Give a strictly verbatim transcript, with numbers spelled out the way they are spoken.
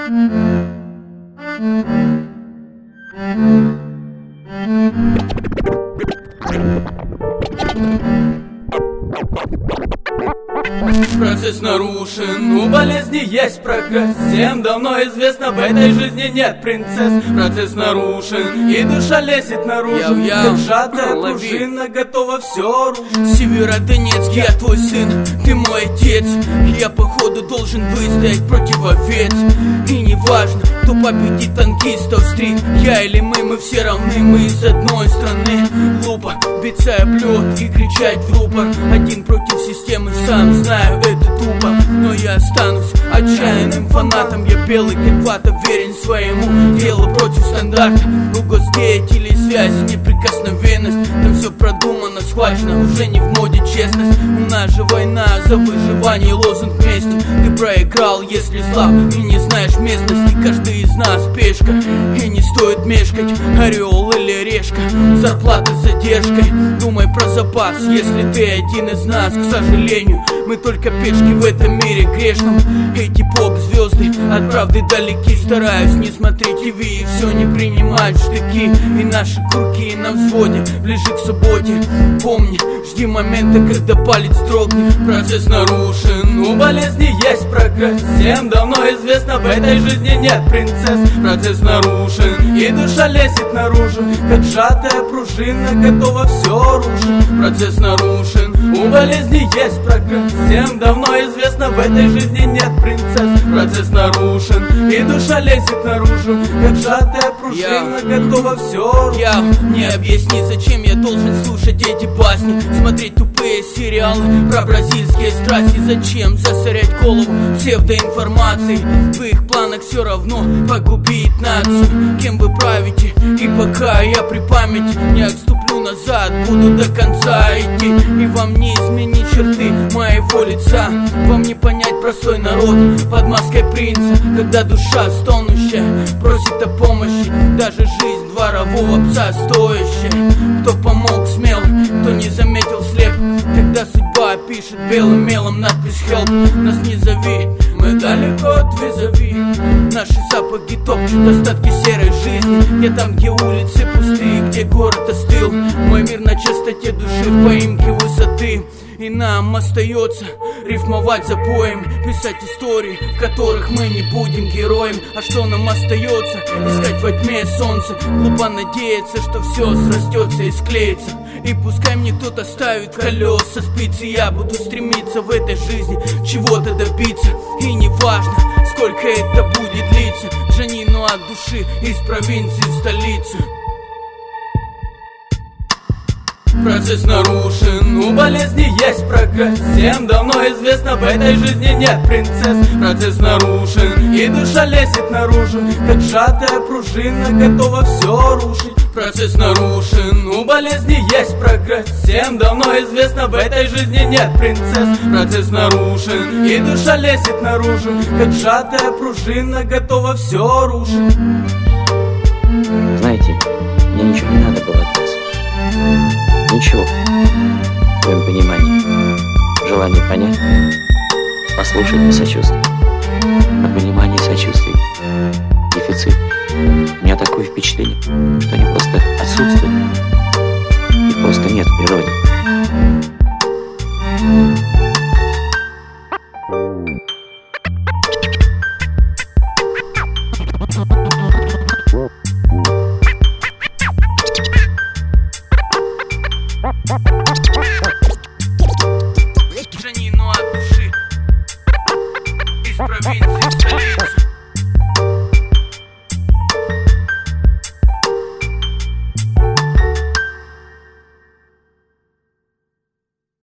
Процесс нарушен, у болезни есть прогресс. Всем давно известно, в этой жизни нет принцесс. Процесс нарушен, и душа лезет наружу. Как сжатая пружина, готова все рушить. Северодонецк, я твой сын, ты мой отец. Я походу должен выстоять против овец. И не важно, кто победит танкистов стрит, я или мы, мы все равны, мы из одной страны. Глупо биться об лед и кричать в рупор. Один против системы, сам знаю, это тупо. Но я останусь отчаянным фанатом. Я белый как вата, верен своему делу против стандарта. У госдеятелей связи неприкосновенность. Там все продумано, схвачено, уже не в моде честность. У нас же война за выживание, лозунг мести. Ты проиграл, если слаб и не знаешь местности. Каждый из нас пешка, и не стоит мешкать. Орел или решка, зарплата с задержкой. Думай про запас, если ты один из нас. К сожалению, мы только пешки в этом мире грешном. Эти поп-звезды от правды далеки. Стараюсь не смотреть ТВ и все не принимать штыки. И наши курки на взводе, ближе к субботе. Помни, жди момента, когда палец дрогнет. Процесс нарушен, у болезни есть прогресс. Всем давно известно, в этой жизни нет принцесс. Процесс нарушен, и душа лезет наружу. Как сжатая пружина, готова все рушить. Процесс нарушен, у болезни есть прогресс. Всем давно известно, в этой жизни нет принцесс. Процесс нарушен, и душа лезет наружу. Как сжатая пружина, готова все рушить. Я не объясни, зачем я должен слушать эти басни, смотреть тупые сериалы про бразильские страсти. Зачем засорять голову псевдоинформацией? В их планах все равно погубить нацию. Кем вы правите? И пока я при памяти не отступлю назад, буду до конца идти. И вам не изменить черты моего лица. Вам не понять простой народ под маской принца. Когда душа стонущая просит о помощи, даже жизнь дворового пса стоящая. Кто помог смело, кто не заметил слеп. Когда судьба пишет белым мелом надпись help. Нас не зови, мы далеко от визави. Наши сапоги топчут остатки серой жизни. Я там, где улицы пустые, где город остыл. Мой мир на чистоте души в поимке высоты. И нам остается рифмовать за поем, писать истории, в которых мы не будем героем. А что нам остается? Искать во тьме солнце. Глупо надеяться, что все срастется и склеится. И пускай мне кто-то ставит колеса спицы, я буду стремиться в этой жизни чего-то добиться. И не важно, сколько это будет длиться. Джанину от души из провинции в столицу. Процесс нарушен, у болезни есть прогресс. Всем давно известно, в этой жизни нет принцесс. Процесс нарушен, и душа лезет наружу. Как сжатая пружина, готова все рушить. Процесс нарушен, у болезни есть прогресс. Всем давно известно, в этой жизни нет принцесс. Процесс нарушен, и душа лезет наружу. Как сжатая пружина, готова все рушить. Знаете, мне ничего не надо было от вас. Ничего, в твоем понимании. Желание понять, послушать, посочувствовать. А понимание и сочувствие — дефицит. У меня такое впечатление, что они просто отсутствуют. Их просто нет в природе. Джанину от души из провинции в столицу.